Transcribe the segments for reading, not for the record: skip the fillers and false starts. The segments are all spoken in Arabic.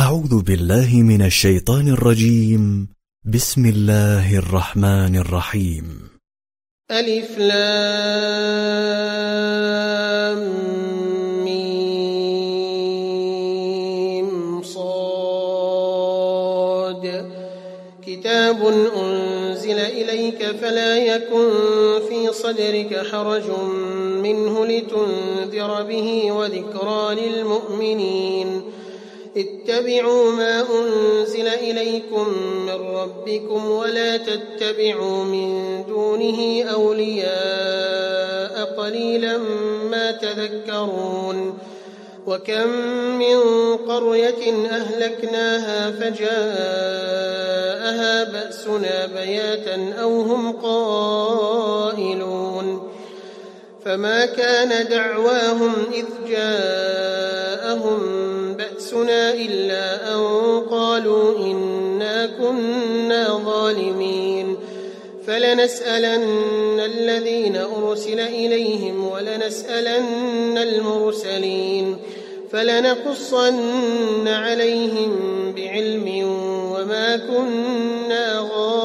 أعوذ بالله من الشيطان الرجيم. بسم الله الرحمن الرحيم. ألف لام ميم صاد. كتاب أنزل إليك فلا يكن في صدرك حرج منه لتنذر به وذكرى للمؤمنين. اتبعوا ما أنزل إليكم من ربكم ولا تتبعوا من دونه أولياء قليلا ما تذكرون. وكم من قرية أهلكناها فجاءها بأسنا بياتا أو هم قائلون. فما كان دعواهم إذ جاءهم بأسنا إلا أن قالوا إنا كنا ظالمين. فلنسألن الذين أرسل إليهم ولنسألن المرسلين فلنقصن عليهم بعلم وما كنا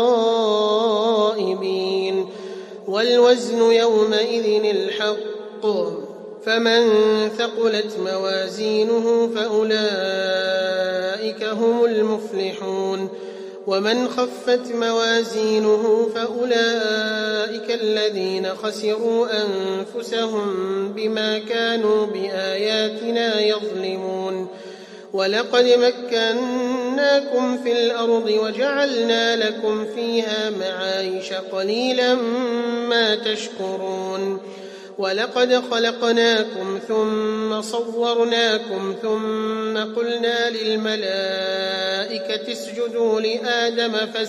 غائبين. والوزن يومئذ الحق فمن ثقلت موازينه فأولئك هم المفلحون ومن خفت موازينه فأولئك الذين خسروا أنفسهم بما كانوا بآياتنا يظلمون. ولقد مكناكم في الأرض وجعلنا لكم فيها معايش قليلا ما تشكرون. ولقد خلقناكم ثم صورناكم ثم قلنا للملائكة اسجدوا لآدم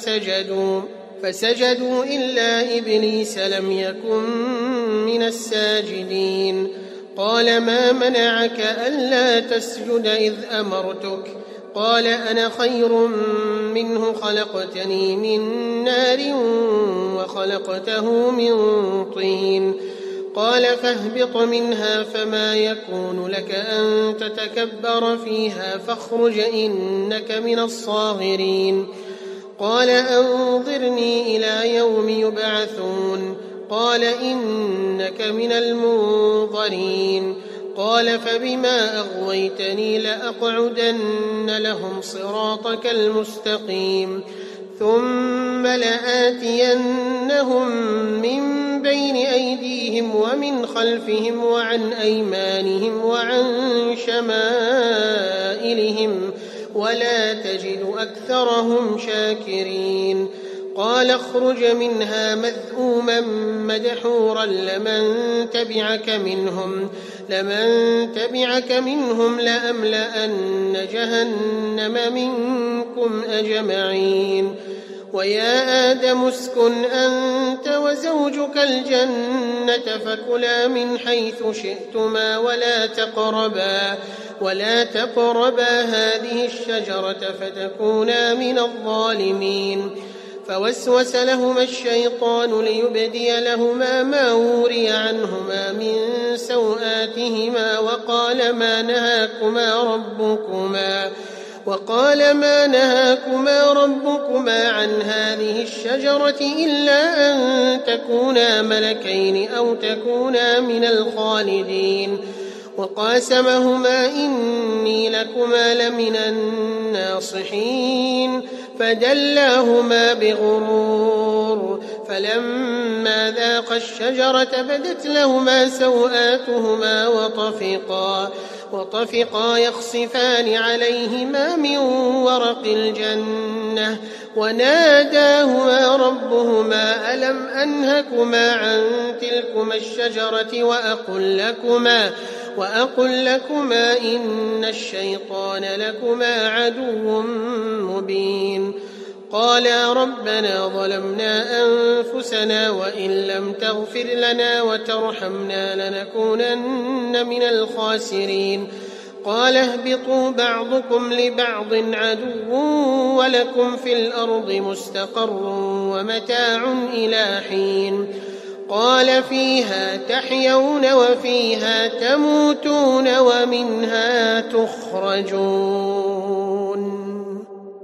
فسجدوا إلا إبليس لم يكن من الساجدين. قال ما منعك ألا تسجد إذ أمرتك؟ قال أنا خير منه خلقتني من نار وخلقته من طين. قال فاهبط منها فما يكون لك أن تتكبر فيها فاخرج إنك من الصاغرين. قال أنظرني إلى يوم يبعثون. قال إنك من المنظرين. قال فبما أغويتني لأقعدن لهم صراطك المستقيم ثم لآتينهم من بين أيديهم ومن خلفهم وعن أيمانهم وعن شمائلهم ولا تجد أكثرهم شاكرين. قال اخرج منها مذءوما مدحورا لمن تبعك منهم لأملأن جهنم منكم أجمعين. ويا آدم اسكن أنت وزوجك الجنة فكلا من حيث شئتما ولا تقربا هذه الشجرة فتكونا من الظالمين. فوسوس لهما الشيطان ليبدي لهما ما وري عنهما من سوآتهما وقال ما نهاكما ربكما عن هذه الشجرة إلا أن تكونا ملكين أو تكونا من الخالدين. وقاسمهما إني لكما لمن الناصحين فدلاهما بغرور. فلما ذاقا الشجرة بدت لهما سوآتهما وطفقا يخصفان عليهما من ورق الجنة وناداهما ربهما ألم أنهكما عن تلكما الشجرة وأقل لكما إن الشيطان لكما عدو مبين. قالا ربنا ظلمنا أنفسنا وإن لم تغفر لنا وترحمنا لنكونن من الخاسرين. قال اهبطوا بعضكم لبعض عدو ولكم في الأرض مستقر ومتاع إلى حين. قال فيها تحيون وفيها تموتون ومنها تخرجون.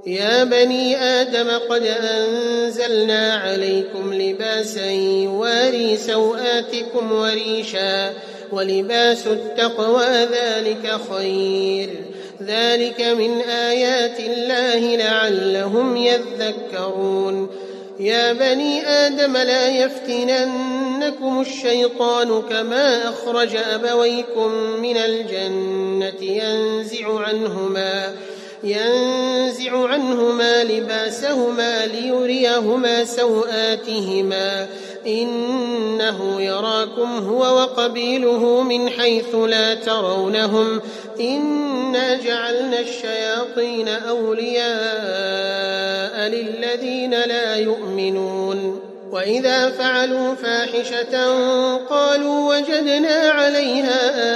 يا بني آدم قد أنزلنا عليكم لباسا يواري سوآتكم وريشا ولباس التقوى ذلك خير ذلك من آيات الله لعلهم يذكرون يا بني آدم لا يفتننكم الشيطان كما أخرج أبويكم من الجنة ينزع عنهما لباسهما ليريهما سوآتهما إنه يراكم هو وقبيله من حيث لا ترونهم إنا جعلنا الشياطين أولياء للذين لا يؤمنون وإذا فعلوا فاحشة قالوا وجدنا عليها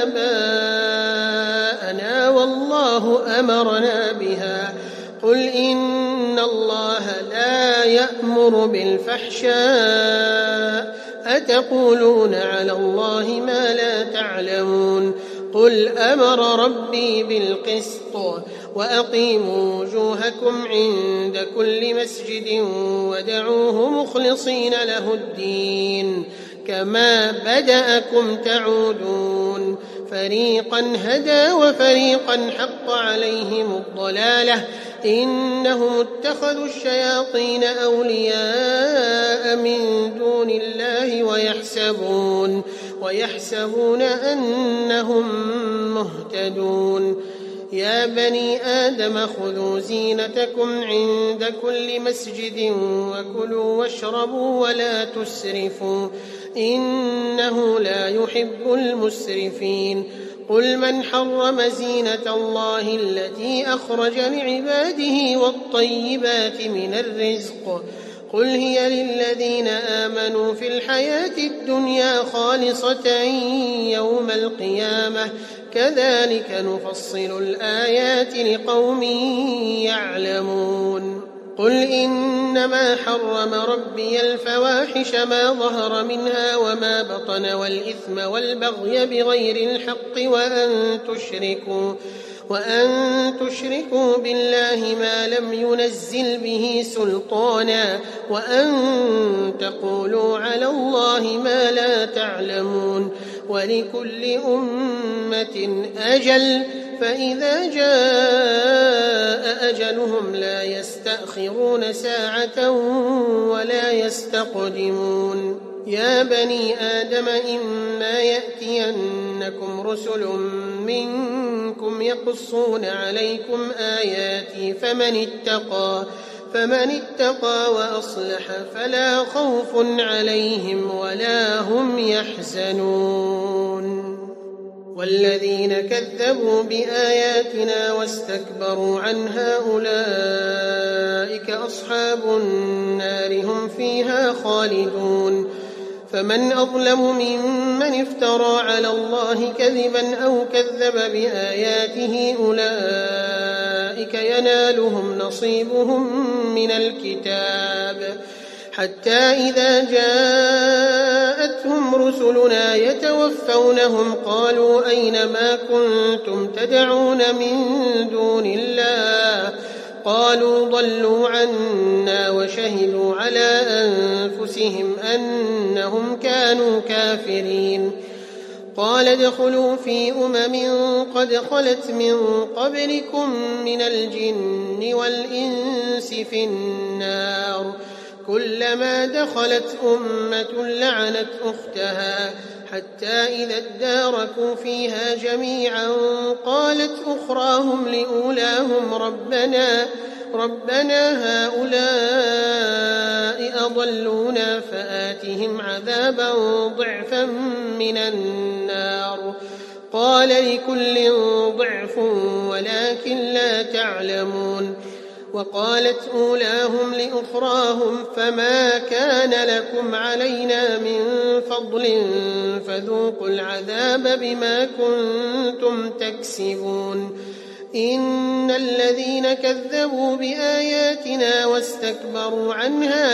آباءنا والله أمرنا بها قل إن الله لا يأمر بالفحشاء أتقولون على الله ما لا تعلمون قل أمر ربي بالقسط وأقيموا وجوهكم عند كل مسجد ودعوه مخلصين له الدين كما بدأكم تعودون فريقا هدى وفريقا حق عليهم الضلالة إنهم اتخذوا الشياطين أولياء من دون الله ويحسبون أنهم مهتدون يا بني آدم خذوا زينتكم عند كل مسجد وكلوا واشربوا ولا تسرفوا إنه لا يحب المسرفين قل من حرم زينة الله التي أخرج لعباده والطيبات من الرزق قل هي للذين آمنوا في الحياة الدنيا خالصة يوم القيامة كذلك نفصل الآيات لقوم يعلمون قل إنما حرم ربي الفواحش ما ظهر منها وما بطن والإثم والبغي بغير الحق وأن تشركوا بالله ما لم ينزل به سلطانا وأن تقولوا على الله ما لا تعلمون ولكل أمة أجل فإذا جاء أجلهم لا يستأخرون ساعة ولا يستقدمون يا بني آدم إما يأتينكم رسل منكم يقصون عليكم آياتي فمن اتقى وأصلح فلا خوف عليهم ولا هم يحزنون والذين كذبوا بآياتنا واستكبروا عنها أولئك أصحاب النار هم فيها خالدون فمن أظلم ممن افترى على الله كذبا أو كذب بآياته أولئك ينالهم نصيبهم من الكتاب حتى إذا جاءتهم رسلنا يتوفونهم قالوا أين ما كنتم تدعون من دون الله قالوا ضلوا عنا وشهدوا على أنفسهم أنهم كانوا كافرين قال ادخلوا في قد خلت من قبلكم من الجن والإنس في النار كلما دخلت أمة لعنت أختها حتى إذا اداركوا فيها جميعا قالت أخراهم لأولاهم ربنا هؤلاء أضلونا فآتهم عذابا ضعفا من النار قال لكل ضعف ولكن لا تعلمون وقالت أولاهم لأخراهم فما كان لكم علينا من فضل فذوقوا العذاب بما كنتم تكسبون إن الذين كذبوا بآياتنا واستكبروا عنها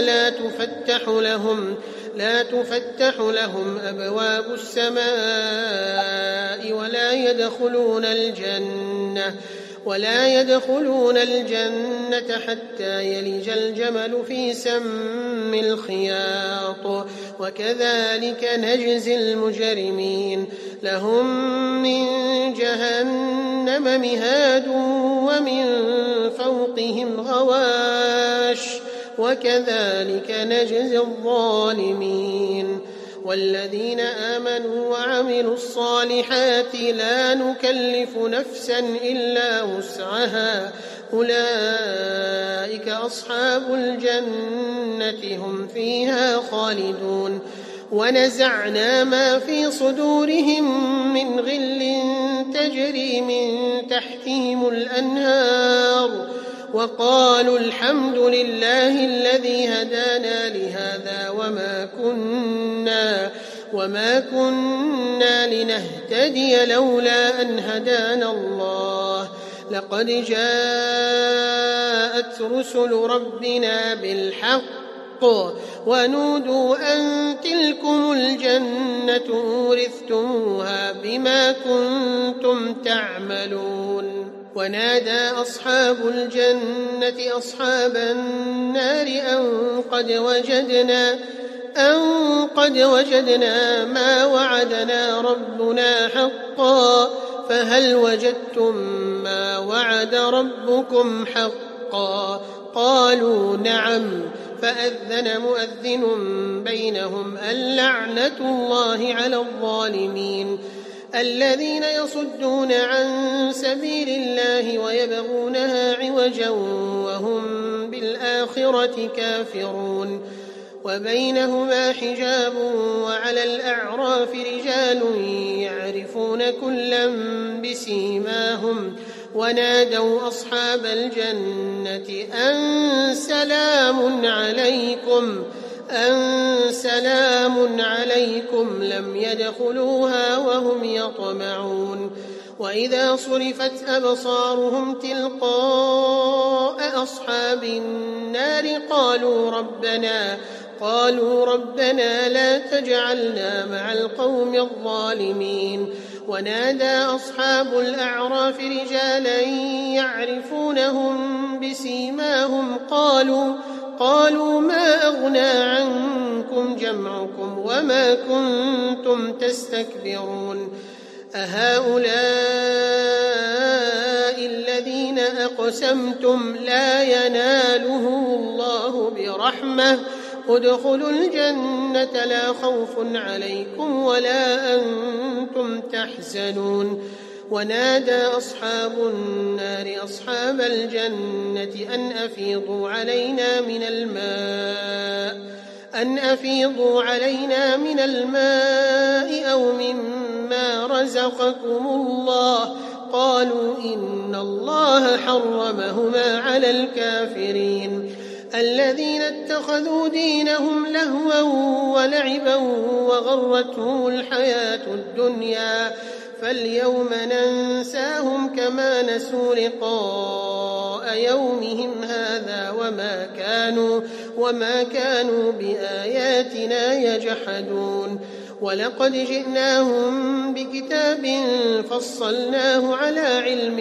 لا تفتح لهم أبواب السماء ولا يدخلون الجنة حتى يلج الجمل في سم الخياط وكذلك نجزي المجرمين لهم من جهنم مهاد ومن فوقهم غواش وكذلك نجزي الظالمين والذين آمنوا وعملوا الصالحات لا نكلف نفسا إلا وسعها أولئك أصحاب الجنة هم فيها خالدون ونزعنا ما في صدورهم من غل تجري من تحتهم الأنهار وقالوا الحمد لله الذي هدانا لهذا وما كنا لنهتدي لولا أن هدانا الله لقد جاءت رسل ربنا بالحق ونودوا أن تلكم الجنة أورثتموها بما كنتم تعملون ونادى أصحاب الجنة أصحاب النار أن قد وجدنا ما وعدنا ربنا حقا فهل وجدتم ما وعد ربكم حقا قالوا نعم فأذن مؤذن بينهم اللعنة الله على الظالمين الذين يصدون عن سبيل الله ويبغونها عوجا وهم بالآخرة كافرون وبينهما حجاب وعلى الأعراف رجال يعرفون كلا بسيماهم ونادوا أصحاب الجنة أن سلام عليكم لم يدخلوها وهم يطمعون وإذا صرفت أبصارهم تلقاء أصحاب النار قالوا ربنا لا تجعلنا مع القوم الظالمين ونادى أصحاب الأعراف رجالا يعرفونهم بسيماهم قالوا ما أغنى عنكم جمعكم وما كنتم تستكبرون أهؤلاء الذين أقسمتم لا ينالهم الله برحمة ادخلوا الجنة لا خوف عليكم ولا أنتم تحزنون ونادى أصحاب النار أصحاب الجنة أن أفيضوا علينا من الماء أو مما رزقكم الله قالوا إن الله حرمهما على الكافرين الذين اتخذوا دينهم لهوا ولعبا وغرتهم الحياة الدنيا فاليوم ننساهم كما نسوا لقاء يومهم هذا وما كانوا بآياتنا يجحدون ولقد جئناهم بكتاب فصلناه على علم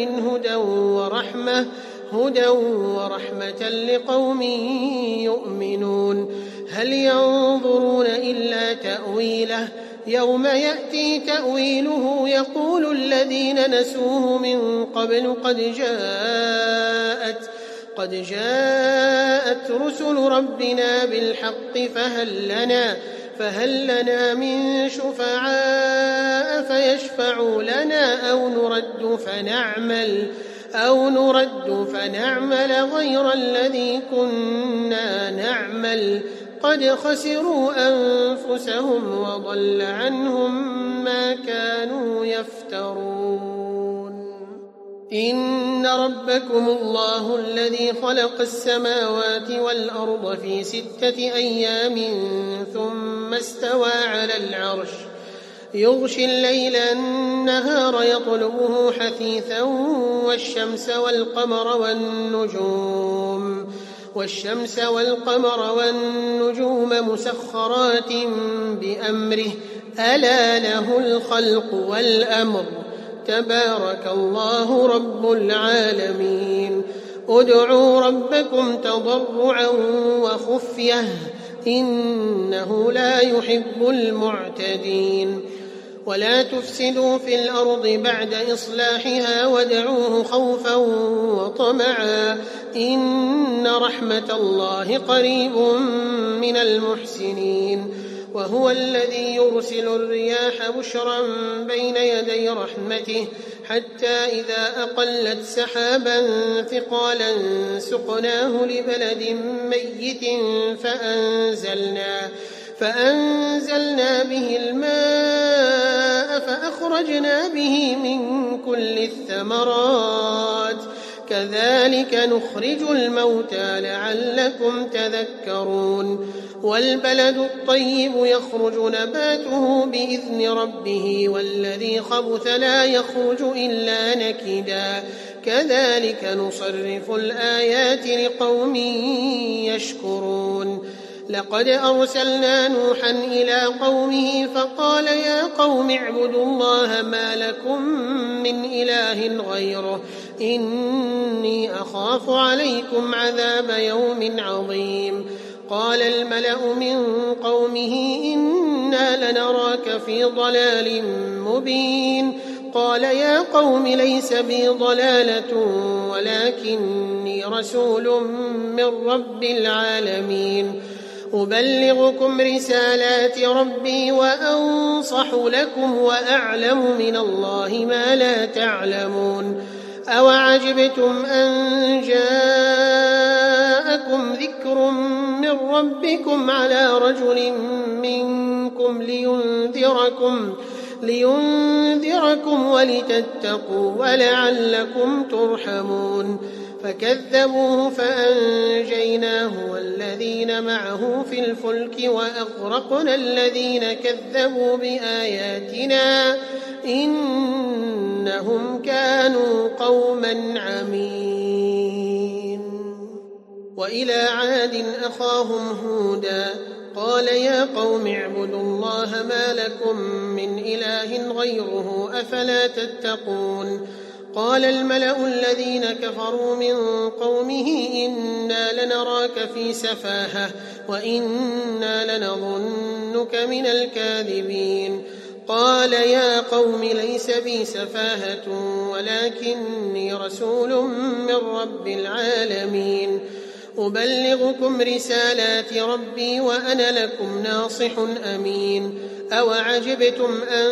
هدى ورحمة لقوم يؤمنون هل ينظرون إلا تأويله يوم يأتي تأويله يقول الذين نسوه من قبل قد جاءت رسل ربنا بالحق فهل لنا من شفعاء فيشفعوا لنا أو نرد فنعمل غير الذي كنا نعمل قد خسروا أنفسهم وضل عنهم ما كانوا يفترون إن ربكم الله الذي خلق السماوات والأرض في 6 أيام ثم استوى على العرش يغشي الليل النهار يطلبه حثيثا والشمس والقمر والنجوم مسخرات بأمره ألا له الخلق والأمر تبارك الله رب العالمين. ادعوا ربكم تضرعا وخفية إنه لا يحب المعتدين. ولا تفسدوا في الأرض بعد إصلاحها وادعوه خوفا وطمعا إن رحمة الله قريب من المحسنين. وهو الذي يرسل الرياح بشرا بين يدي رحمته حتى إذا أقلت سحابا ثقالا سقناه لبلد ميت فأنزلنا به الماء فأخرجنا به من كل الثمرات كذلك نخرج الموتى لعلكم تذكرون. والبلد الطيب يخرج نباته بإذن ربه والذي خبث لا يخرج إلا نكدا كذلك نصرف الآيات لقوم يشكرون. لقد أرسلنا نوحا إلى قومه فقال يا قوم اعبدوا الله ما لكم من إله غيره إني أخاف عليكم عذاب يوم عظيم. قال الملأ من قومه إنا لنراك في ضلال مبين. قال يا قوم ليس بي ضلالة ولكني رسول من رب العالمين. أبلغكم رسالات ربي وأنصح لكم وأعلم من الله ما لا تعلمون. أوعجبتم أن جاءكم ذكر من ربكم على رجل منكم لينذركم ولتتقوا ولعلكم ترحمون. فكذبوه فأنجيناه والذين معه في الفلك وأغرقنا الذين كذبوا بآياتنا إنهم كانوا قوما عمين. وإلى عاد أخاهم هودا قال يا قوم اعبدوا الله ما لكم من إله غيره أفلا تتقون. قال الملأ الذين كفروا من قومه إنا لنراك في سفاهة وإنا لنظنك من الكاذبين. قال يا قوم ليس بي سفاهة ولكني رسول من رب العالمين. أبلغكم رسالات ربي وأنا لكم ناصح أمين. أوعجبتم أن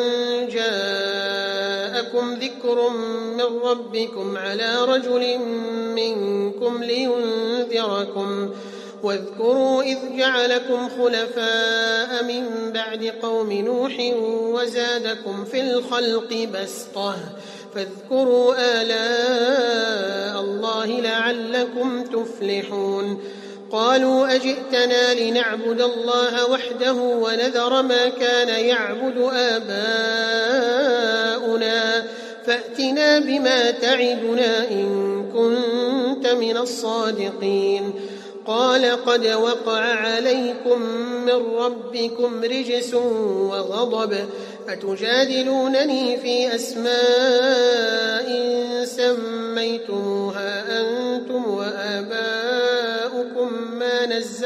جاءكم ذكر من ربكم على رجل منكم لينذركم. واذكروا إذ جعلكم خلفاء من بعد قوم نوح وزادكم في الخلق بسطة فاذكروا آلاء الله لعلكم تفلحون. قالوا أجئتنا لنعبد الله وحده ونذر ما كان يعبد آباؤنا فأتنا بما تعدنا إن كنت من الصادقين. قال قد وقع عليكم من ربكم رجس وغضب أتجادلونني في أسماء سميتموها أنتم وآباؤكم ما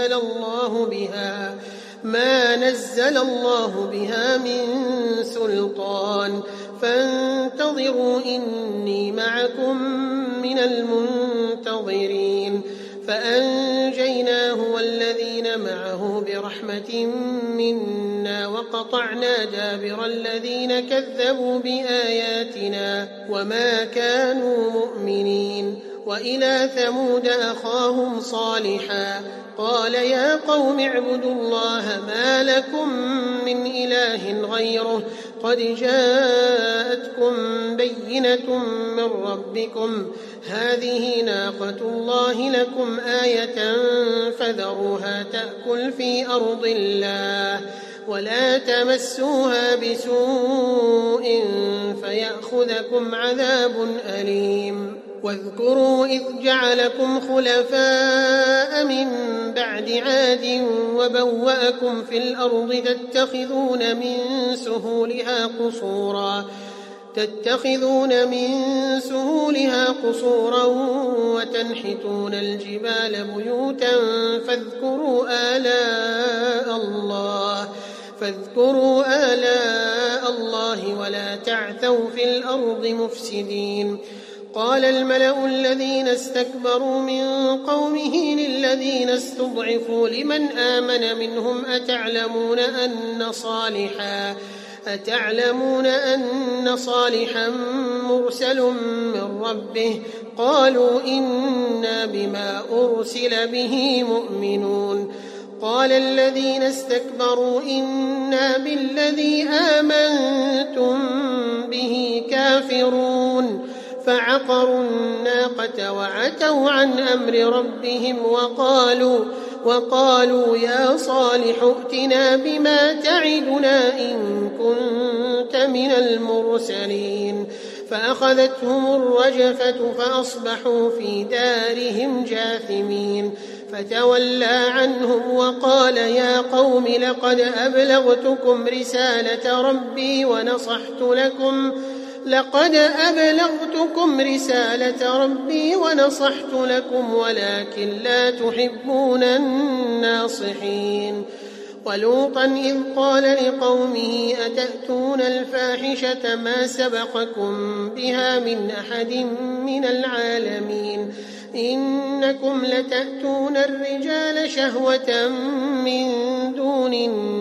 نزل الله بها من سلطان فانتظروا إني معكم من المنتظرين. فأنجيناه والذين معه برحمة منا وقطعنا دابر الذين كذبوا بآياتنا وما كانوا مؤمنين. وإلى ثمود أخاهم صالحا قال يا قوم اعبدوا الله ما لكم من إله غيره قد جاءتكم بينة من ربكم هذه ناقة الله لكم آية فذروها تأكل في أرض الله ولا تمسوها بسوء فيأخذكم عذاب أليم. واذكروا إذ جعلكم خلفاء من بعد عاد وبوأكم في الأرض تتخذون من سهولها قصورا تتخذون من سهولها قصورا وتنحتون الجبال بيوتا فاذكروا آلاء الله ولا تعثوا في الأرض مفسدين. قال الملأ الذين استكبروا من قومه للذين استضعفوا لمن آمن منهم أتعلمون أن صالحا مرسل من ربه؟ قالوا إنا بما أرسل به مؤمنون. قال الذين استكبروا إنا بالذي آمنتم به كافرون. فعقروا الناقة وعتوا عن أمر ربهم وقالوا يا صالح ائتنا بما تعدنا إن كنت من المرسلين. فأخذتهم الرجفة فأصبحوا في دارهم جاثمين. فتولى عنهم وقال يا قوم لقد أبلغتكم رسالة ربي ونصحت لكم ولكن لا تحبون الناصحين. ولوطا إذ قال لقومه أتأتون الفاحشة ما سبقكم بها من أحد من العالمين إنكم لتأتون الرجال شهوة من دون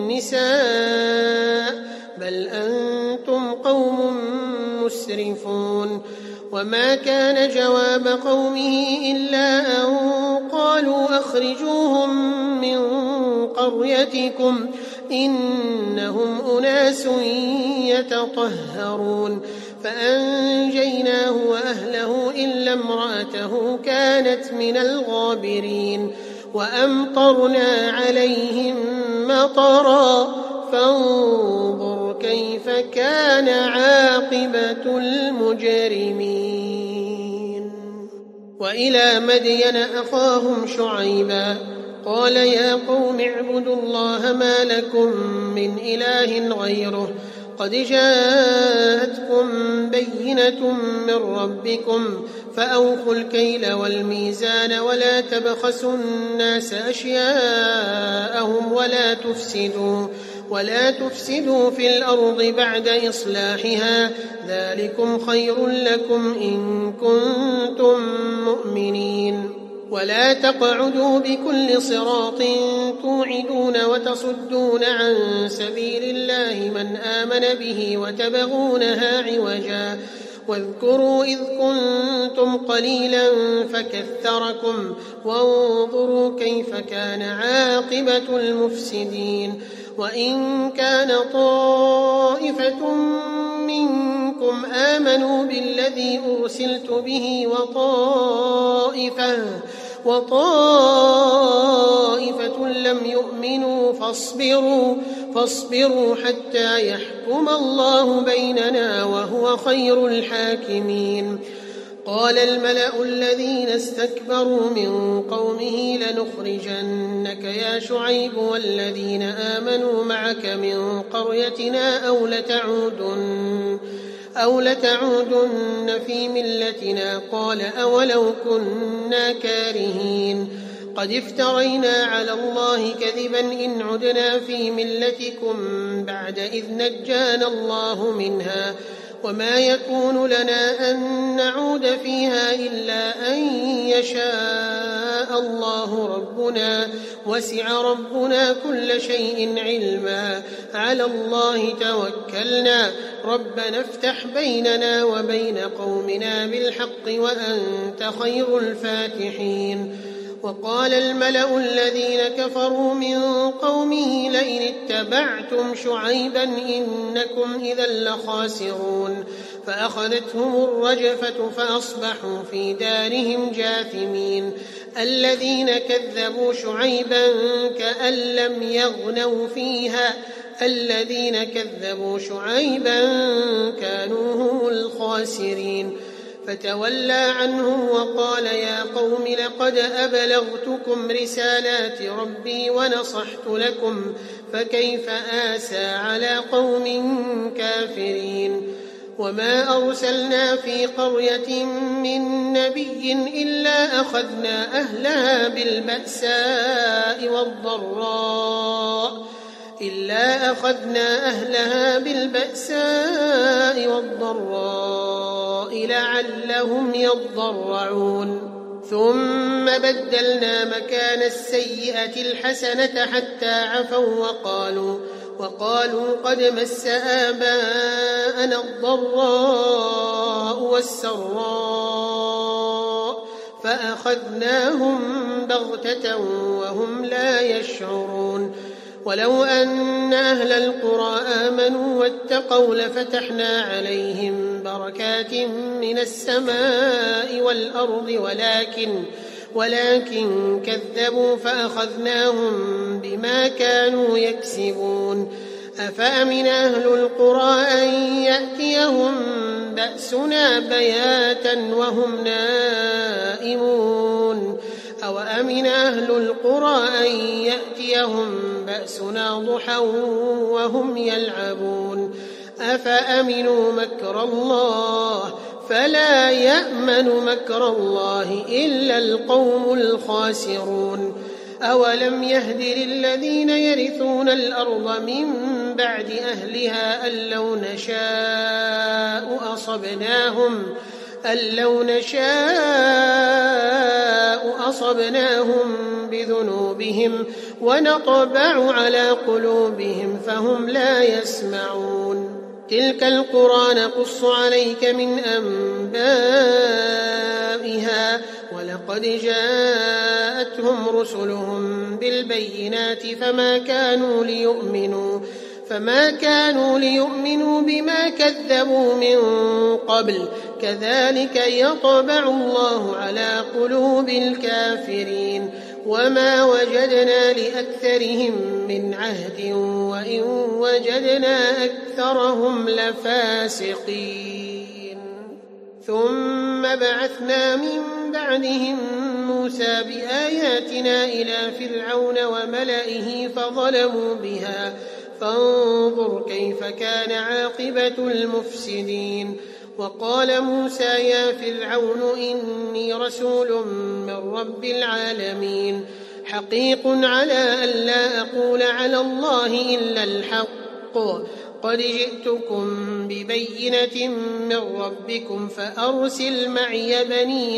النساء بل أنتم قوم مسرفون. وما كان جواب قومه إلا أن قالوا أخرجوهم من قريتكم إنهم أناس يتطهرون. فأنجيناه وأهله إلا امرأته كانت من الغابرين. وأمطرنا عليهم مطرا فانظر كيف كان عاقبة المجرمين. وإلى مدين أخاهم شعيبا قال يا قوم اعبدوا الله ما لكم من إله غيره قد جاءتكم بينة من ربكم فأوفوا الكيل والميزان ولا تبخسوا الناس أشياءهم ولا تفسدوا في الأرض بعد إصلاحها ذلكم خير لكم إن كنتم مؤمنين. ولا تقعدوا بكل صراط توعدون وتصدون عن سبيل الله من آمن به وتبغونها عوجا واذكروا إذ كنتم قليلا فكثركم وانظروا كيف كان عاقبة المفسدين. وإن كان طائفة منكم آمنوا بالذي أرسلت به وطائفة لم يؤمنوا فاصبروا حتى يحكم الله بيننا وهو خير الحاكمين. قال الملأ الذين استكبروا من قومه لنخرجنك يا شعيب والذين آمنوا معك من قريتنا أو لتعودن في ملتنا قال أولو كنا كارهين قد افترينا على الله كذبا إن عدنا في ملتكم بعد إذ نجانا الله منها وما يكون لنا أن نعود فيها إلا أن يشاء الله ربنا وسع ربنا كل شيء علما على الله توكلنا ربنا افتح بيننا وبين قومنا بالحق وأنت خير الفاتحين. وقال الملأ الذين كفروا من قومه لئن اتبعتم شعيبا إنكم إذا لخاسرون. فأخذتهم الرجفة فأصبحوا في دارهم جاثمين. الذين كذبوا شعيبا كأن لم يغنوا فيها الذين كذبوا شعيبا كانوا هم الخاسرين. فتولى عنهم وقال يا قوم لقد أبلغتكم رسالات ربي ونصحت لكم فكيف آسى على قوم كافرين. وما أرسلنا في قرية من نبي إلا أخذنا أهلها بالبأساء والضراء لعلهم يضرعون ثم بدلنا مكان السيئة الحسنة حتى عفوا وقالوا قد مس آباءنا الضراء والسراء فأخذناهم بغتة وهم لا يشعرون ولو أن أهل القرى آمنوا واتقوا لفتحنا عليهم بركات من السماء والأرض ولكن كذبوا فأخذناهم بما كانوا يكسبون أفأمن أهل القرى أن يأتيهم بأسنا بياتا وهم نائمون أو أمن أهل القرى أن يأتيهم بأسنا ضحى وهم يلعبون أفأمنوا مكر الله فلا يأمن مكر الله إلا القوم الخاسرون أولم يهد للذين يرثون الأرض من بعد أهلها أن لو نشاء أصبناهم بذنوبهم ونطبع على قلوبهم فهم لا يسمعون تلك القرى نقص عليك من أنبائها ولقد جاءتهم رسلهم بالبينات فما كانوا ليؤمنوا بما كذبوا من قبل كذلك يطبع الله على قلوب الكافرين وما وجدنا لأكثرهم من عهد وإن وجدنا أكثرهم لفاسقين ثم بعثنا من بعدهم موسى بآياتنا إلى فرعون وملئه فظلموا بها فانظر كيف كان عاقبة المفسدين وقال موسى يا فرعون إني رسول من رب العالمين حقيق على ألا أقول على الله إلا الحق قد جئتكم ببينة من ربكم فأرسل معي بني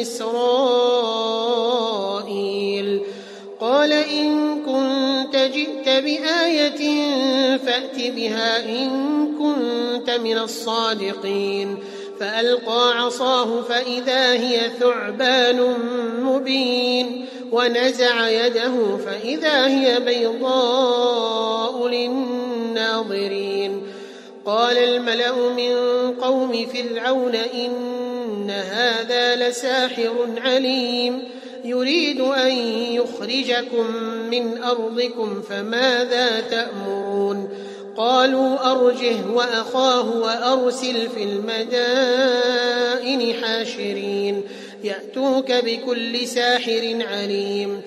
إسرائيل قال إن كنت جئت بآية فأت بها إن كنت من الصادقين فألقى عصاه فإذا هي ثعبان مبين ونزع يده فإذا هي بيضاء للناظرين قال الملأ من قوم فرعون إن هذا لساحر عليم يريد أن يخرجكم من أرضكم فماذا تأمرون قالوا أرجه وأخاه وأرسل في المدائن حاشرين يأتوك بكل ساحر عليم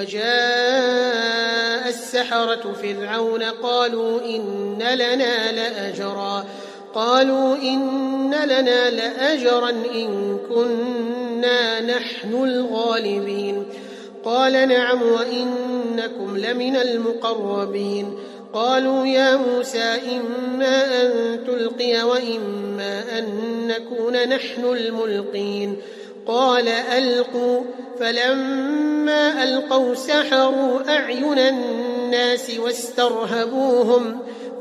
وجاء السحرة فرعون قالوا إن لنا لأجرا إن كنا نحن الغالبين قال نعم وإنكم لمن المقربين قالوا يا موسى إما أن تلقي وإما أن نكون نحن الملقين قال ألقوا فلما ألقوا سحروا أعين الناس واسترهبوهم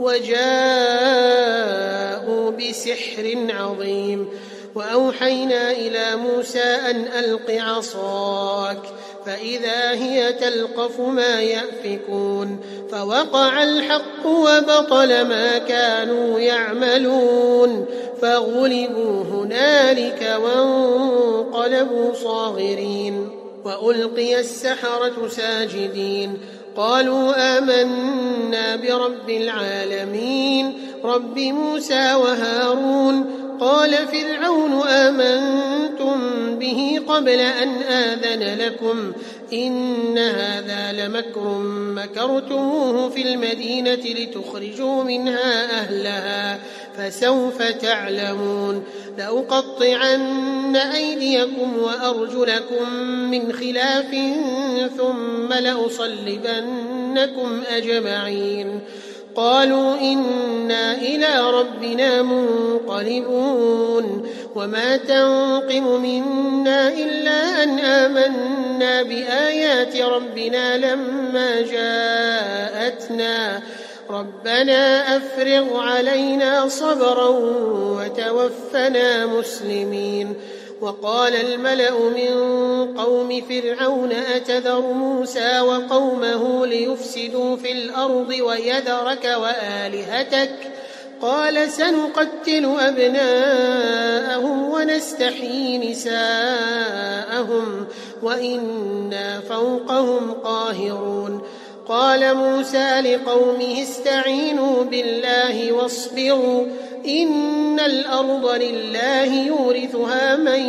وجاءوا بسحر عظيم وأوحينا إلى موسى أن ألق عصاك فإذا هي تلقف ما يأفكون فوقع الحق وبطل ما كانوا يعملون فغلبوا هنالك وانقلبوا صاغرين وألقي السحرة ساجدين قالوا آمنا برب العالمين رب موسى وهارون قال فرعون آمنتم به قبل أن آذن لكم إن هذا لمكر مكرتموه في المدينة لتخرجوا منها أهلها فسوف تعلمون لأقطعن أيديكم وأرجلكم من خلاف ثم لأصلبنكم أجمعين قالوا إنا إلى ربنا منقلبون وما تنقم منا إلا أن آمنا بآيات ربنا لما جاءتنا ربنا أفرغ علينا صبرا وتوفنا مسلمين وقال الملأ من قوم فرعون أتذر موسى وقومه ليفسدوا في الأرض ويذرك وآلهتك قال سنقتل أبناءهم ونستحيي نساءهم وإنا فوقهم قاهرون قال موسى لقومه استعينوا بالله واصبروا إن الأرض لله يورثها من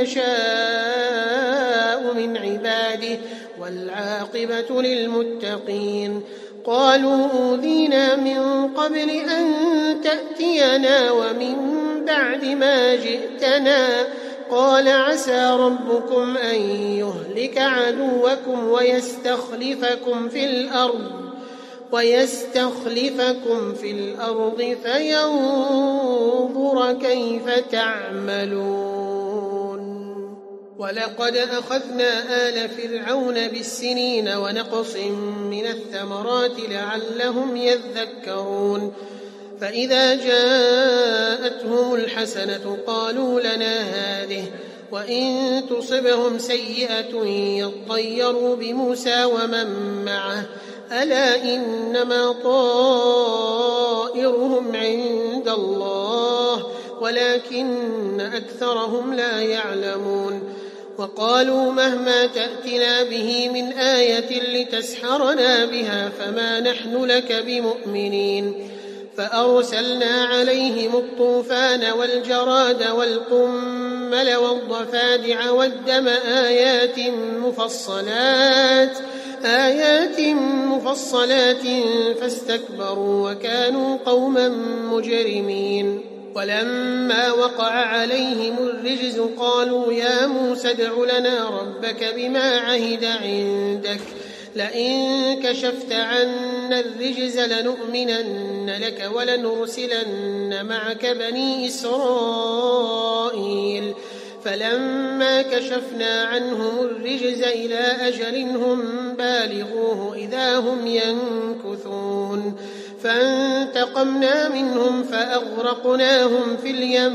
يشاء من عباده والعاقبة للمتقين قالوا أوذينا من قبل أن تأتينا ومن بعد ما جئتنا قال عسى ربكم أن يهلك عدوكم ويستخلفكم في الأرض فينظر كيف تعملون ولقد أخذنا آل فرعون بالسنين ونقص من الثمرات لعلهم يذكرون فإذا جاءتهم الحسنة قالوا لنا هذه وإن تصبهم سيئة يطيروا بموسى ومن معه ألا إنما طائرهم عند الله ولكن أكثرهم لا يعلمون وقالوا مهما تأتنا به من آية لتسحرنا بها فما نحن لك بمؤمنين فأرسلنا عليهم الطوفان والجراد والقمل والضفادع والدم آيات مفصلات فاستكبروا وكانوا قوما مجرمين ولما وقع عليهم الرجز قالوا يا موسى ادع لنا ربك بما عهد عندك لئن كشفت عنا الرجز لنؤمنن لك ولنرسلن معك بني إسرائيل فلما كشفنا عنهم الرجز إلى أجل هم بالغوه إذا هم ينكثون فانتقمنا منهم فأغرقناهم في اليم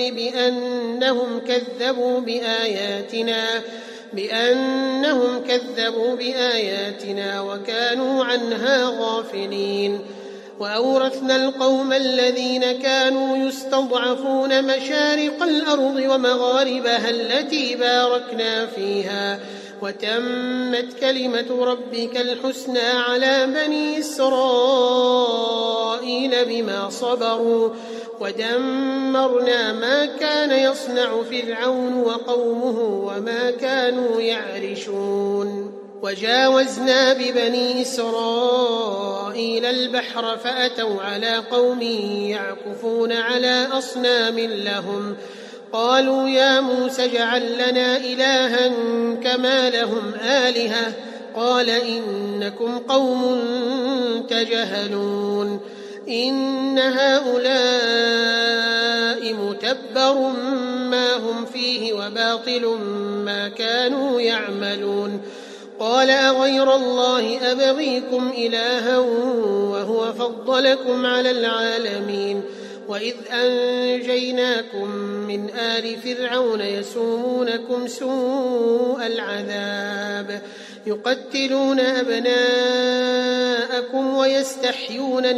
بأنهم كذبوا بآياتنا وكانوا عنها غافلين وأورثنا القوم الذين كانوا يستضعفون مشارق الأرض ومغاربها التي باركنا فيها وتمت كلمة ربك الحسنى على بني إسرائيل بما صبروا ودمرنا ما كان يصنع فرعون وقومه وما كانوا يعرشون وجاوزنا ببني إسرائيل البحر فأتوا على قوم يعكفون على أصنام لهم قالوا يا موسى اجعل لنا إلها كما لهم آلهة قال إنكم قوم تجهلون إن هؤلاء متبر ما هم فيه وباطل ما كانوا يعملون قال أغير الله أبغيكم إلها وهو فضلكم على العالمين وإذ أنجيناكم من آل فرعون يسومونكم سوء العذاب يقتلون أبناءكم ويستحيون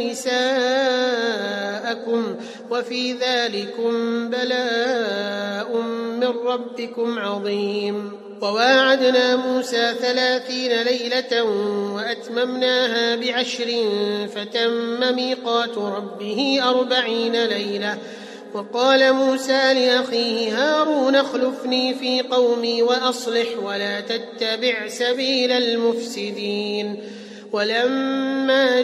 نساءكم وفي ذلكم بلاء من ربكم عظيم وواعدنا موسى 30 ليلة وأتممناها ب10 فتم ميقات ربه 40 ليلة وقال موسى لأخيه هارون اخلفني في قومي وأصلح ولا تتبع سبيل المفسدين. ولما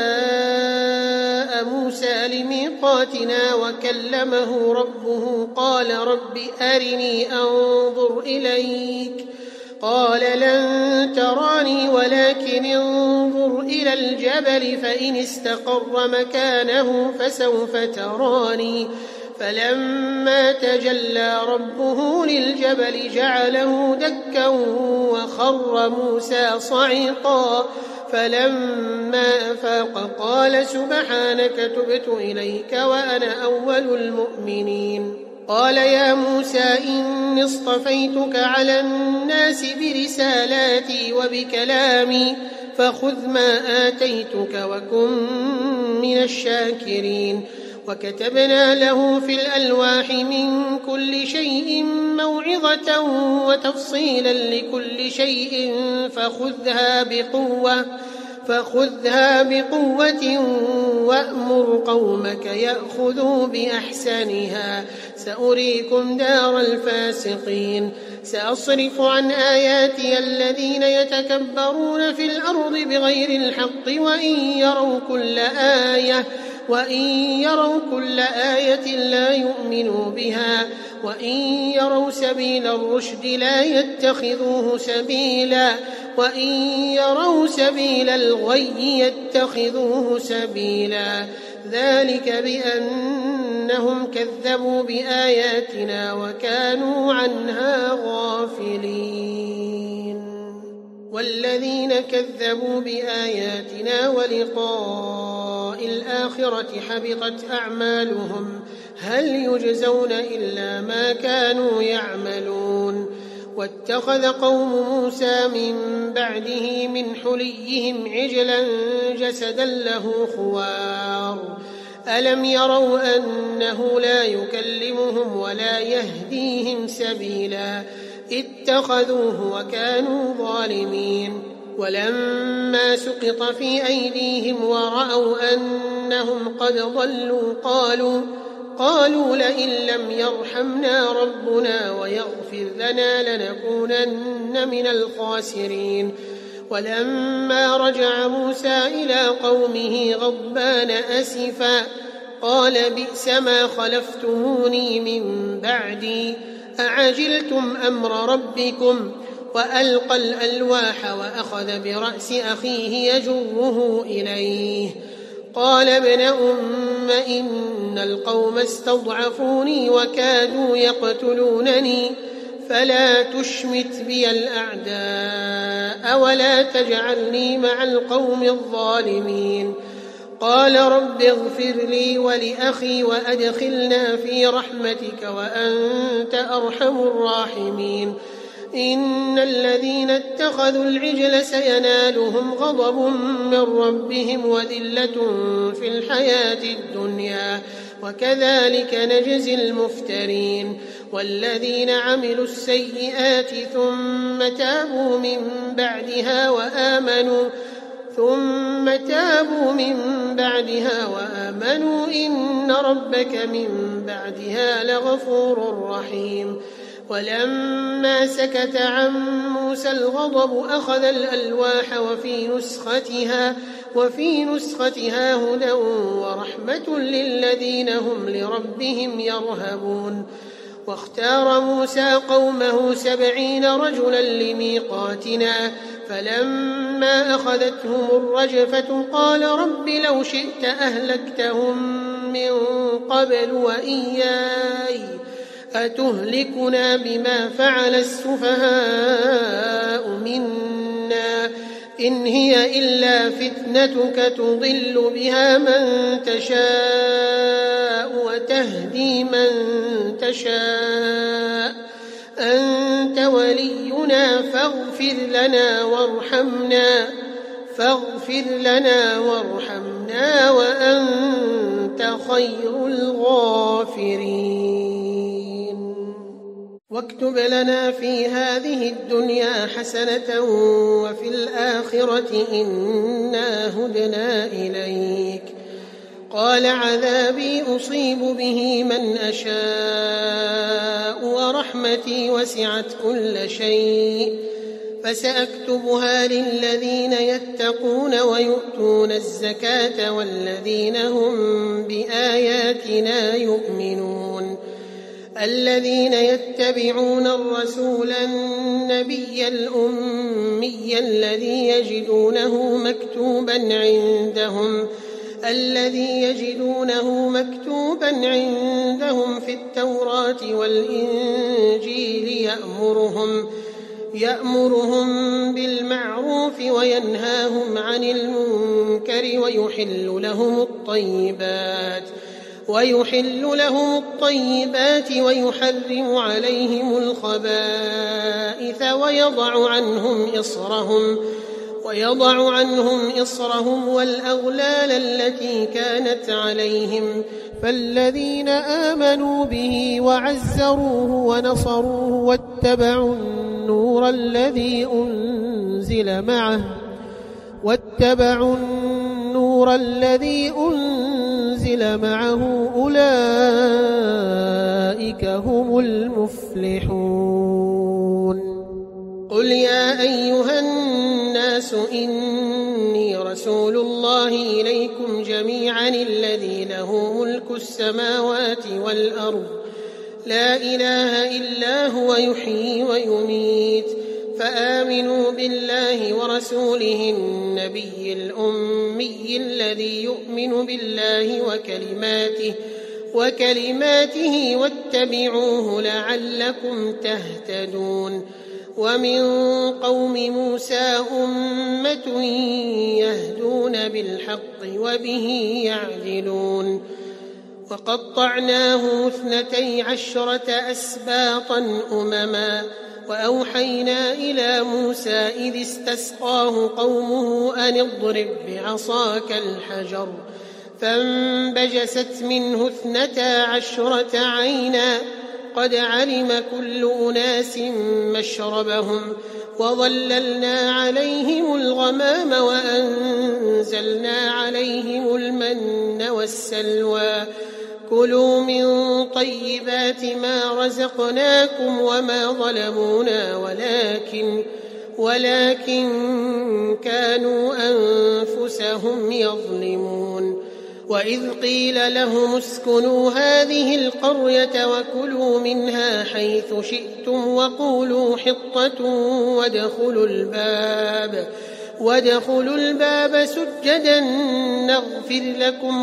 جاء موسى لميقاتنا وكلمه ربه قال رب أرني أنظر إليك قال لن تراني ولكن انظر إلى الجبل فإن استقر مكانه فسوف تراني. فلما تجلى ربه للجبل جعله دكا وخر موسى صعقا. فلما أفاق قال سبحانك تبت إليك وأنا أول المؤمنين. قال يا موسى إني اصطفيتك على الناس برسالاتي وبكلامي فخذ ما آتيتك وكن من الشاكرين. وكتبنا له في الألواح من كل شيء موعظة وتفصيلا لكل شيء فخذها بقوة وأمر قومك يأخذوا بأحسنها سأريكم دار الفاسقين. سأصرف عن آياتي الذين يتكبرون في الأرض بغير الحق وإن يروا كل آية لا يؤمنوا بها وإن يروا سبيل الرشد لا يتخذوه سبيلا وإن يروا سبيل الغي يتخذوه سبيلا. ذلك بأنهم كذبوا بآياتنا وكانوا عنها غافلين. والذين كذبوا بآياتنا ولقاء الآخرة حبطت أعمالهم هل يجزون إلا ما كانوا يعملون. واتخذ قوم موسى من بعده من حليهم عجلا جسدا له خوار ألم يروا أنه لا يكلمهم ولا يهديهم سبيلا اتخذوه وكانوا ظالمين. ولما سقط في أيديهم ورأوا أنهم قد ضلوا قالوا لئن لم يرحمنا ربنا ويغفر لنا لنكونن من الخاسرين. ولما رجع موسى إلى قومه غضبان أسفا قال بئس ما خلفتموني من بعدي أعجلتم أمر ربكم. وألقى الألواح وأخذ برأس أخيه يجره إليه قال ابن أم إن القوم استضعفوني وكادوا يقتلونني فلا تشمت بي الأعداء ولا تجعلني مع القوم الظالمين. قال رب اغفر لي ولأخي وأدخلنا في رحمتك وأنت أرحم الراحمين. إن الذين اتخذوا العجل سينالهم غضب من ربهم وذلة في الحياة الدنيا وكذلك نجزي المفترين. والذين عملوا السيئات ثم تابوا من بعدها وآمنوا إن ربك من بعدها لغفور رحيم. ولما سكت عن موسى الغضب أخذ الألواح وفي نسختها هدى ورحمة للذين هم لربهم يرهبون. واختار موسى قومه 70 رجلا لميقاتنا فلما أخذتهم الرجفة قال رب لو شئت أهلكتهم من قبل وإياي أتهلكنا بما فعل السفهاء منا إن هي إلا فتنتك تضل بها من تشاء وتهدي من تشاء أنت ولينا فاغفر لنا وارحمنا وأنت خير الغافرين. واكتب لنا في هذه الدنيا حسنة وفي الآخرة إنا هدنا إليك قال عذابي أصيب به من أشاء ورحمتي وسعت كل شيء فسأكتبها للذين يتقون ويؤتون الزكاة والذين هم بآياتنا يؤمنون الذين يتبعون الرسول النبي الأمي الذي يجدونه مكتوبا عندهم في التوراة والإنجيل يأمرهم بالمعروف وينهاهم عن المنكر ويحل لهم الطيبات ويحرم عليهم الخبائث ويضع عنهم إصرهم والأغلال التي كانت عليهم فالذين آمنوا به وعزروه ونصروه واتبعوا النور الذي أنزل معه أولئك هم المفلحون قل يا أيها الناس إني رسول الله إليكم جميعا الذي له ملك السماوات والأرض لا إله إلا هو يحيي ويميت فآمنوا بالله ورسوله النبي الأمي الذي يؤمن بالله وكلماته واتبعوه لعلكم تهتدون ومن قوم موسى أمة يهدون بالحق وبه يعدلون وقطعناه 12 أسباطا أمما وأوحينا إلى موسى إذ استسقاه قومه أن اضرب بعصاك الحجر فانبجست منه 12 عينا قد علم كل أناس مشربهم وظللنا عليهم الغمام وأنزلنا عليهم المن والسلوى كلوا من طيبات ما رزقناكم وما ظلمونا ولكن كانوا أنفسهم يظلمون وإذ قيل لهم اسكنوا هذه القرية وكلوا منها حيث شئتم وقولوا حطة وادخلوا الباب سجدا نغفر لكم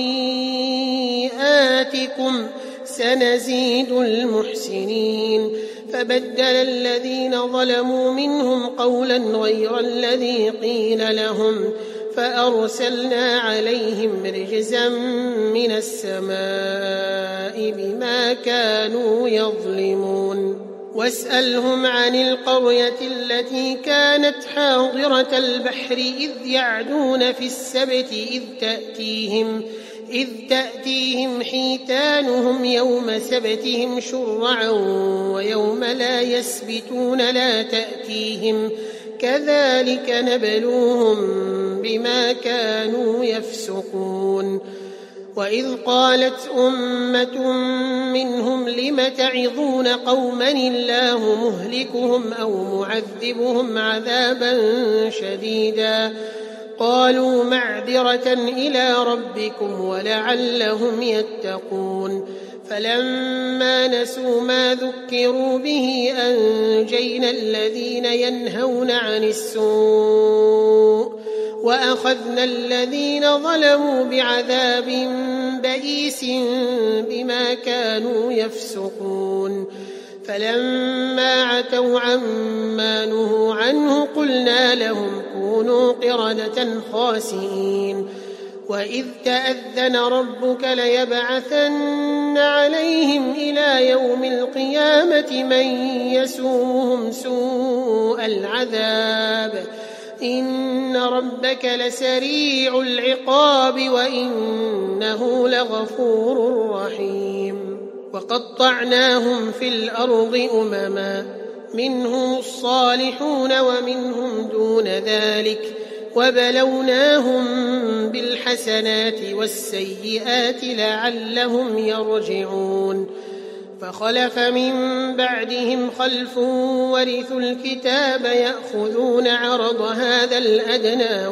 خطيئاتكم سنزيد المحسنين فبدل الذين ظلموا منهم قولا غير الذي قيل لهم فأرسلنا عليهم رجزا من السماء بما كانوا يظلمون واسألهم عن القرية التي كانت حاضرة البحر إذ يعدون في السبت إذ تأتيهم حيتانهم يوم سبتهم شرعا ويوم لا يسبتون لا تأتيهم كذلك نبلوهم بما كانوا يفسقون وإذ قالت أمة منهم لم تعظون قوما الله مهلكهم أو معذبهم عذابا شديدا قالوا معذرة إلى ربكم ولعلهم يتقون فلما نسوا ما ذكروا به أنجينا الذين ينهون عن السوء وأخذنا الذين ظلموا بعذاب بئيس بما كانوا يفسقون فلما عتوا عما نهوا عنه قلنا لهم كونوا قردة خاسئين وإذ تأذن ربك ليبعثن عليهم إلى يوم القيامة من يسومهم سوء العذاب إن ربك لسريع العقاب وإنه لغفور رحيم وقطعناهم في الأرض أمما منهم الصالحون ومنهم دون ذلك وبلوناهم بالحسنات والسيئات لعلهم يرجعون فخلف من بعدهم خلف ورثوا الكتاب يأخذون عرض هذا الأدنى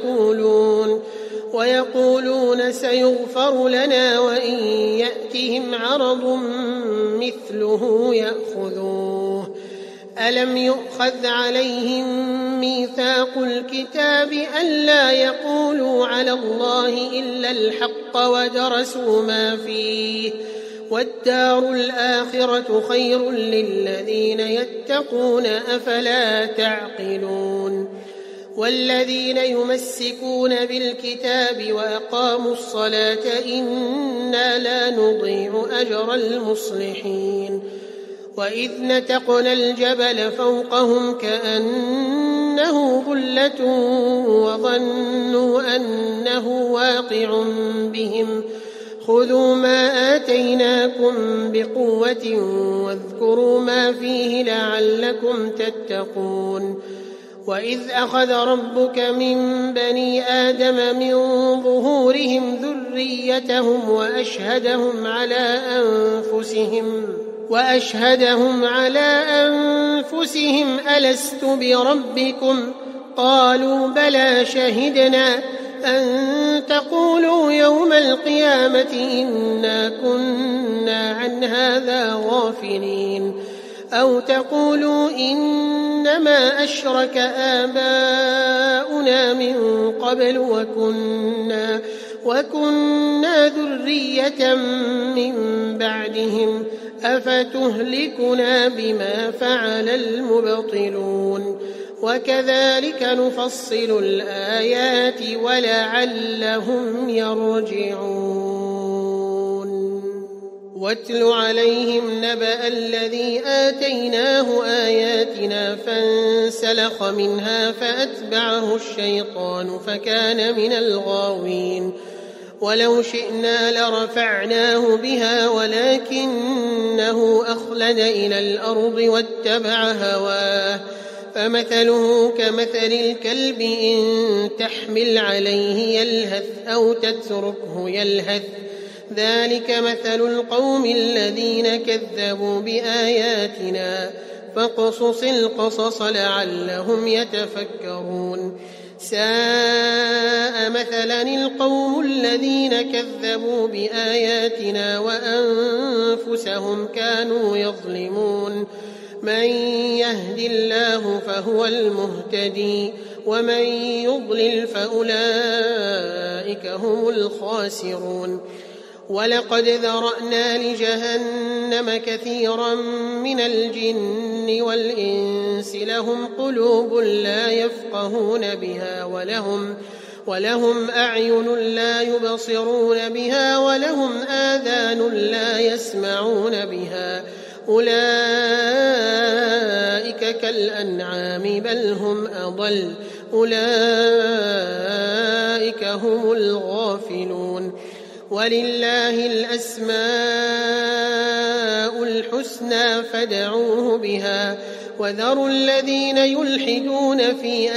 ويقولون سيغفر لنا وإن يأتهم عرض مثله يأخذوه ألم يؤخذ عليهم ميثاق الكتاب ألا يقولوا على الله إلا الحق ودرسوا ما فيه والدار الآخرة خير للذين يتقون أفلا تعقلون والذين يمسكون بالكتاب وأقاموا الصلاة إنا لا نضيع أجر المصلحين وإذ نتقنا الجبل فوقهم كأنه ظلة وظنوا أنه واقع بهم خذوا ما آتيناكم بقوة واذكروا ما فيه لعلكم تتقون وإذ أخذ ربك من بني آدم من ظهورهم ذريتهم وأشهدهم على أنفسهم ألست بربكم قالوا بلى شهدنا أن تقولوا يوم القيامة إنا كنا عن هذا غافلين أو تقولوا إنما أشرك آباؤنا من قبل وكنا ذرية من بعدهم أفتهلكنا بما فعل المبطلون وكذلك نفصل الآيات ولعلهم يرجعون واتل عليهم نبأ الذي آتيناه آياتنا فانسلخ منها فأتبعه الشيطان فكان من الغاوين ولو شئنا لرفعناه بها ولكنه أخلد إلى الأرض واتبع هواه فمثله كمثل الكلب إن تحمل عليه يلهث أو تتركه يلهث ذلك مثل القوم الذين كذبوا بآياتنا فاقصص القصص لعلهم يتفكرون ساء مثلا القوم الذين كذبوا بآياتنا وأنفسهم كانوا يظلمون من يهد الله فهو المهتدي ومن يضلل فأولئك هم الخاسرون ولقد ذرأنا لجهنم كثيرا من الجن والإنس لهم قلوب لا يفقهون بها ولهم أعين لا يبصرون بها ولهم آذان لا يسمعون بها أولئك كالأنعام بل هم أضل أولئك هم الغافلون ولله الأسماء الحسنى فادعوه بها وذروا الذين يلحدون في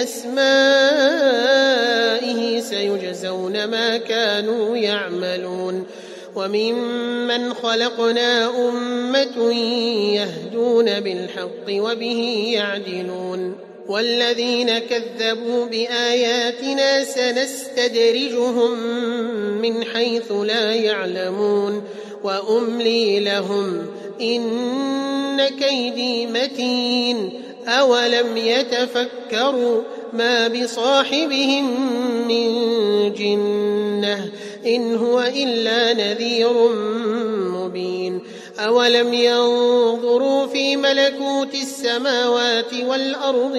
أسمائه سيجزون ما كانوا يعملون وممن خلقنا أمة يهدون بالحق وبه يعدلون والذين كذبوا بآياتنا سنستدرجهم من حيث لا يعلمون وأملي لهم إن كيدي متين أولم يتفكروا ما بصاحبهم من جنة إن هو إلا نذير مبين أولم ينظروا في ملكوت السماوات والأرض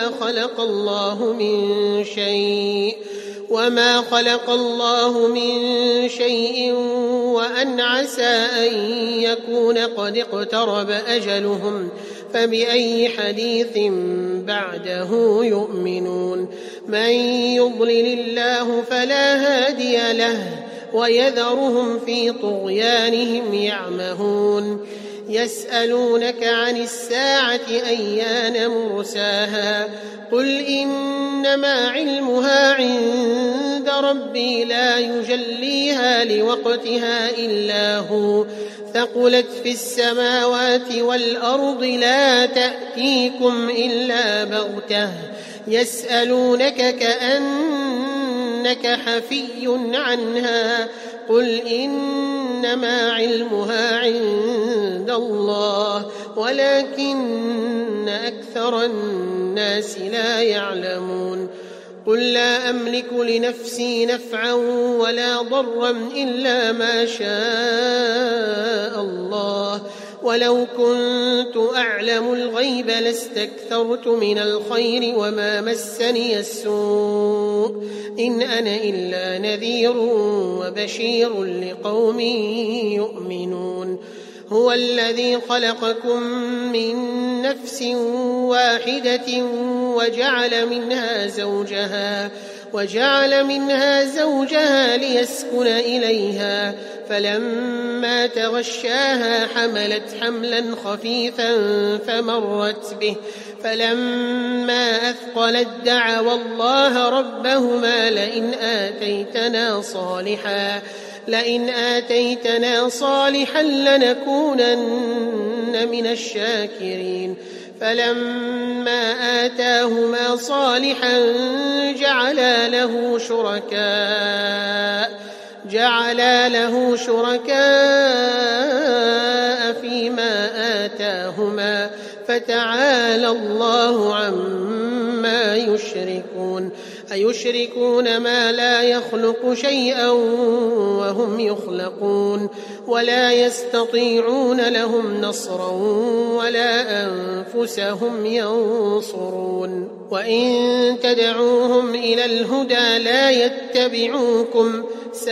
وما خلق الله من شيء وأن عسى أن يكون قد اقترب أجلهم فبأي حديث بعده يؤمنون من يضلل الله فلا هادي له ويذرهم في طغيانهم يعمهون يسألونك عن الساعة أيان مرساها قل إن إنما علمها عند ربي لا يجليها لوقتها إلا هو ثقلت في السماوات والأرض لا تأتيكم إلا بغتة يسألونك كأنك حفي عنها قل إنما علمها عند الله ولكن أكثر الناس لا يعلمون قل لا أملك لنفسي نفعا ولا ضرا إلا ما شاء الله ولو كنت أعلم الغيب لاستكثرت من الخير وما مسني السوء إن أنا إلا نذير وبشير لقوم يؤمنون هو الذي خلقكم من نفس واحدة وجعل منها زوجها ليسكن إليها فلما تغشاها حملت حملا خفيفا فمرت به فلما أثقلت دعوا الله ربهما لئن آتيتنا صالحا لنكونن من الشاكرين فلما آتاهما صالحا جعلا له شركاء فيما آتاهما فتعالى الله عما يشركون أيشركون ما لا يخلق شيئا وهم يخلقون ولا يستطيعون لهم نصرا ولا أنفسهم ينصرون وإن تدعوهم إلى الهدى لا يتبعوكم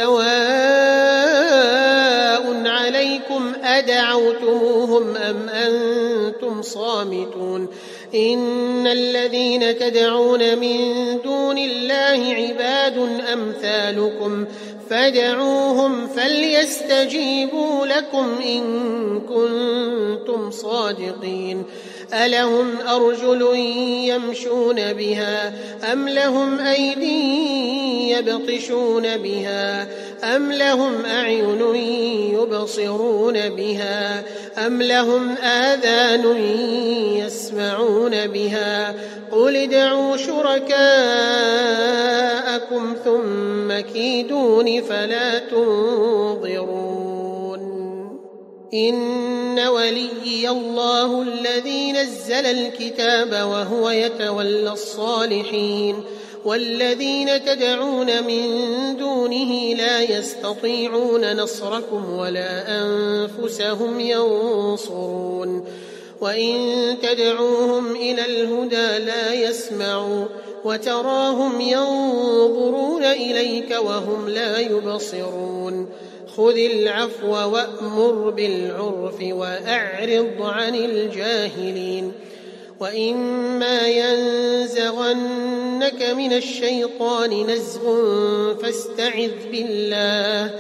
سواء عليكم أدعوتموهم أم أنتم صامتون إن الذين تدعون من دون الله عباد أمثالكم فادعوهم فليستجيبوا لكم إن كنتم صادقين ألهم أرجل يمشون بها أم لهم أيدي يبطشون بها أم لهم أعين يبصرون بها أم لهم آذان يسمعون بها قل ادعوا شركاءكم ثم كيدون فلا تنظرون إن وليي الله الذي نزل الكتاب وهو يتولى الصالحين والذين تدعون من دونه لا يستطيعون نصركم ولا أنفسهم ينصرون وإن تدعوهم إلى الهدى لا يسمعوا وتراهم ينظرون إليك وهم لا يبصرون خذ العفو وأمر بالعرف وأعرض عن الجاهلين وإما ينزغنك من الشيطان نزغ فاستعذ بالله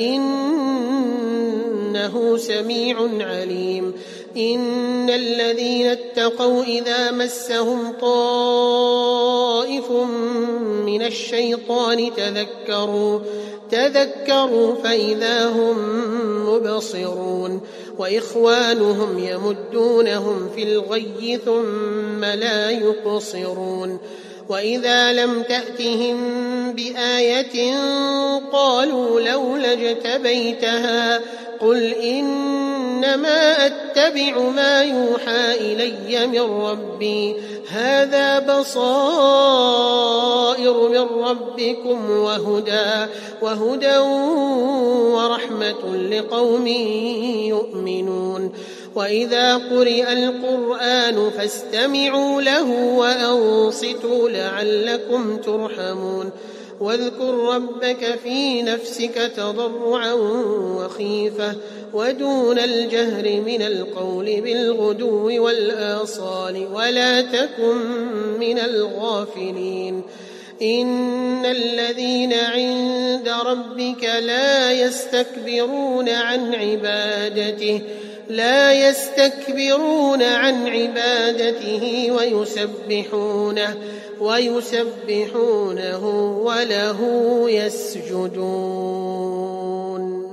إنه سميع عليم إن الذين اتقوا إذا مسهم طائف من الشيطان تذكروا فإذا هم مبصرون وإخوانهم يمدونهم في الغي ثم لا يقصرون وإذا لم تأتهم بآية قالوا لولا اجتبيتها قل إنما أتبع ما يوحى إلي من ربي هذا بصائر من ربكم وهدى ورحمة لقوم يؤمنون وإذا قرئ القرآن فاستمعوا له وأنصتوا لعلكم ترحمون واذكر ربك في نفسك تضرعا وخيفة ودون الجهر من القول بالغدو والآصال ولا تكن من الغافلين إن الذين عند ربك لا يستكبرون عن عبادته لا يستكبرون عن عبادته ويسبحونه وله يسجدون.